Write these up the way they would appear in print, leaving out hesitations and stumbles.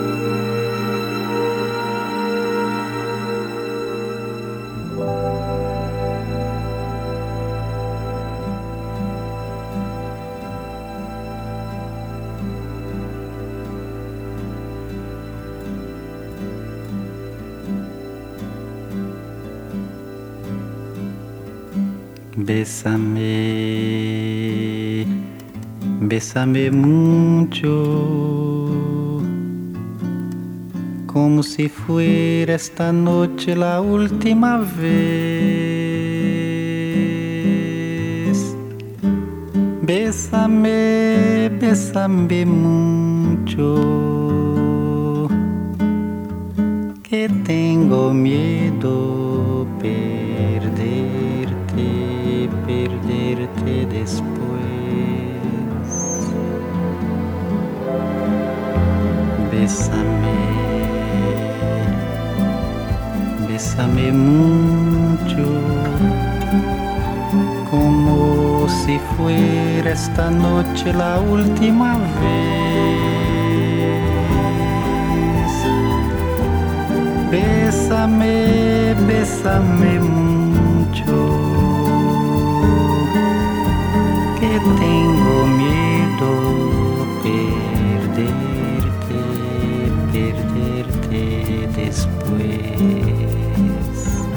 Bésame, bésame mucho, como si fuera esta noche la última vez. Bésame, bésame mucho, que tengo miedo perderte después. Bésame, bésame mucho, como si fuera esta noche la última vez. Bésame, bésame mucho, que tengo miedo perderte después.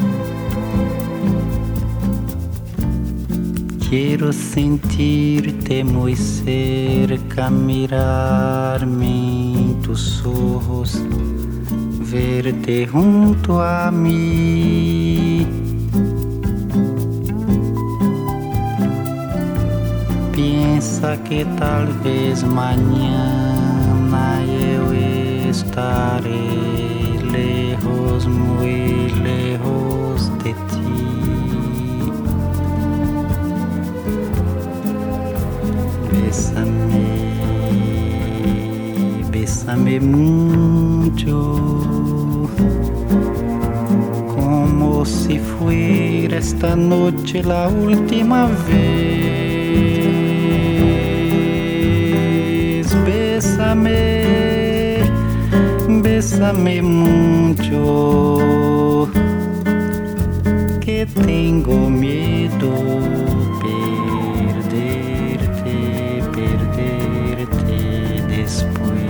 Quiero sentirte muy cerca, mirarme en tus ojos, verte junto a mí. Piensa que tal vez mañana eu estaré lejos, muy lejos de ti. Bésame, bésame mucho, como si fuera esta noche la última vez. Bésame, bésame mucho, que tengo miedo perderte después.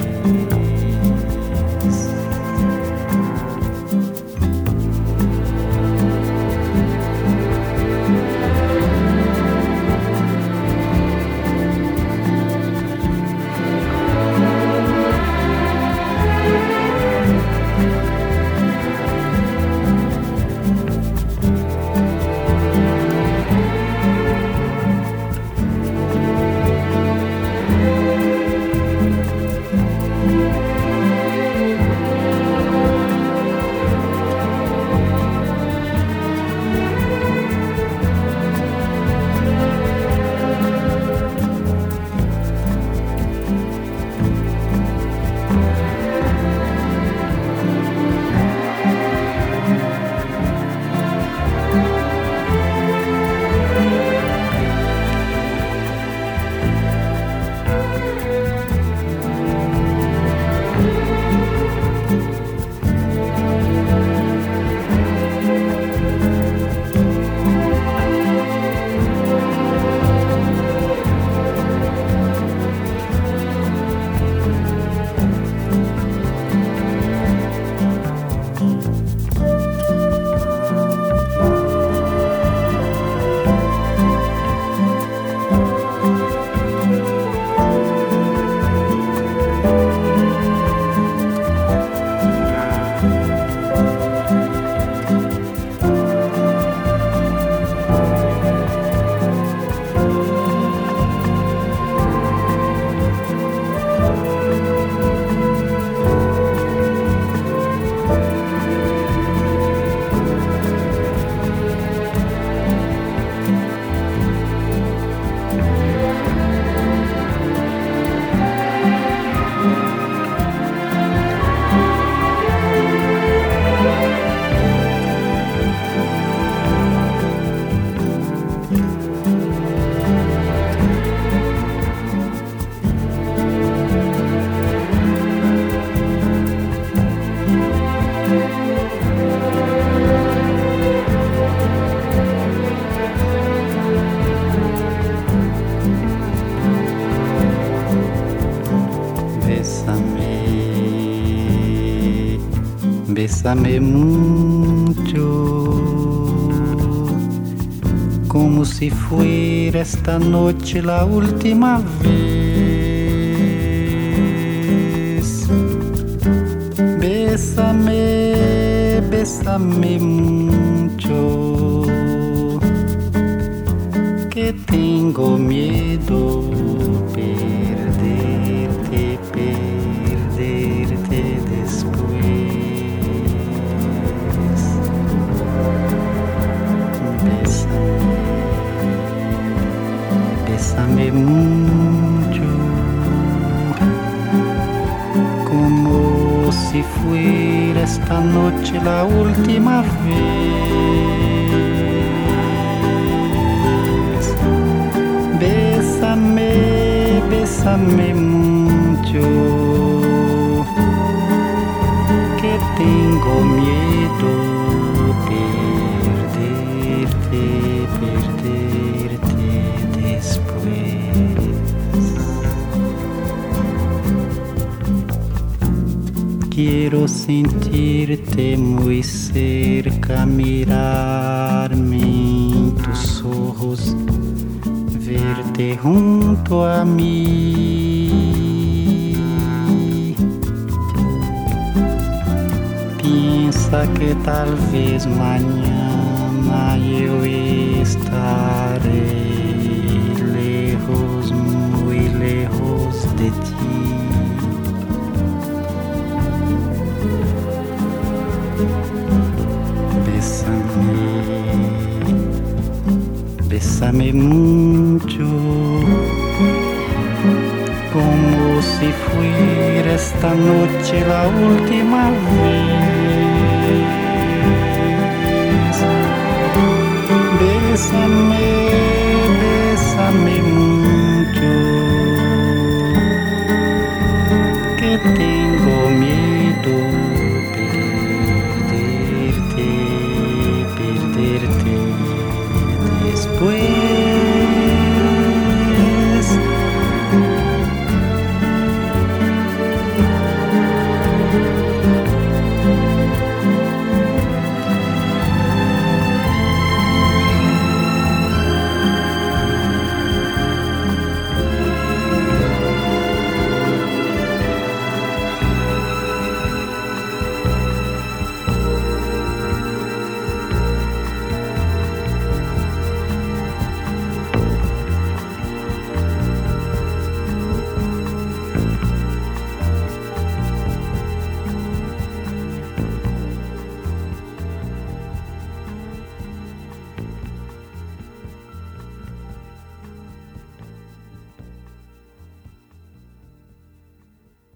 bésame mucho, como si fuera esta noche la última vez. Bésame, bésame mucho, que tengo miedo perderte, perderte después. Bésame, bésame mucho, como si fuera esta noche la última vez. Bésame, bésame mucho, que tengo miedo perderte, perderte después. Quiero sentirte muy cerca, mirarme en tus ojos, verte junto a mí. Piensa que tal vez mañana yo estaré lejos, muy lejos de ti. Bésame, bésame mucho, como si fuera esta noche la última vez. Bésame,